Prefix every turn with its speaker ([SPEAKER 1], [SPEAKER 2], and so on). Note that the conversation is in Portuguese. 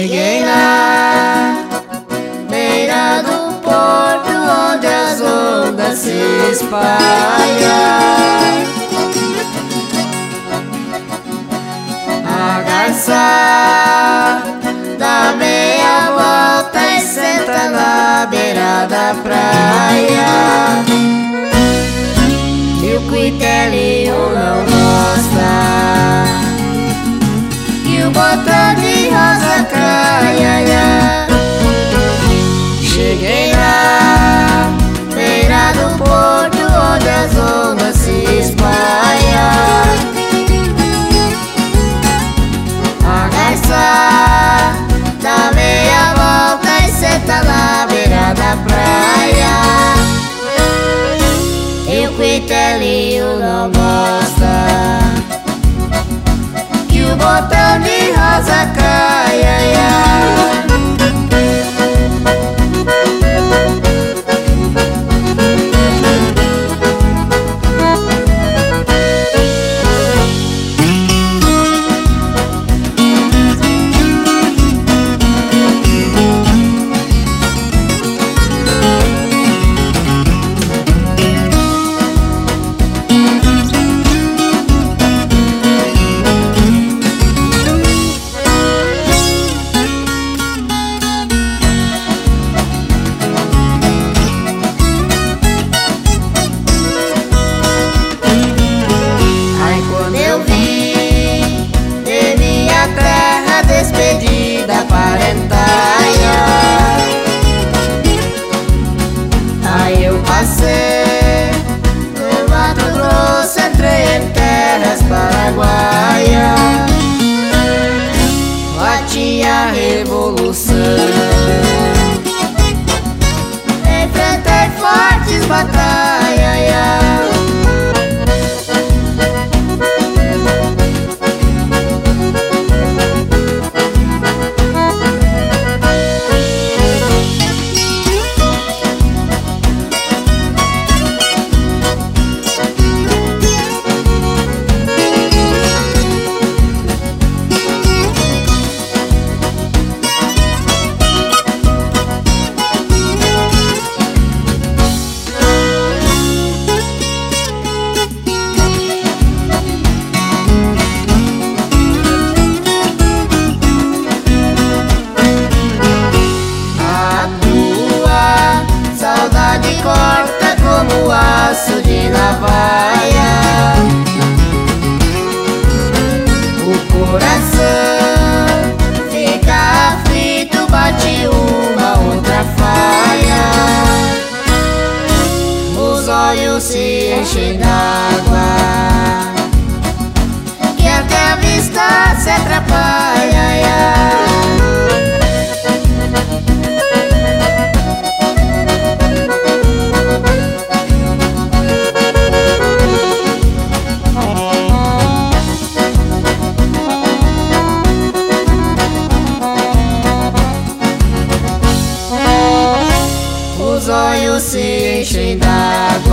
[SPEAKER 1] Cheguei na beira do porto onde as ondas se espalham. A garça dá meia volta e senta na beira da praia. E o cuitelinho não gosta que o botão de rosa caia. Cheguei na beira do porto onde as ondas se espalham. A garça dá meia volta e senta na beira da praia. E o cuitelinho não gosta que o botão de rosa caia. Despedida parentaia. Aí eu passei no Mato Grosso, entrei em terras paraguaias. Lá tinha revolução, enfrentei fortes batalhas. Corta como aço de navalha. O coração fica aflito, bate uma outra falha. Os olhos se enchem d'água, que até a vista se atrapalha. Os olhos se enchem d'água,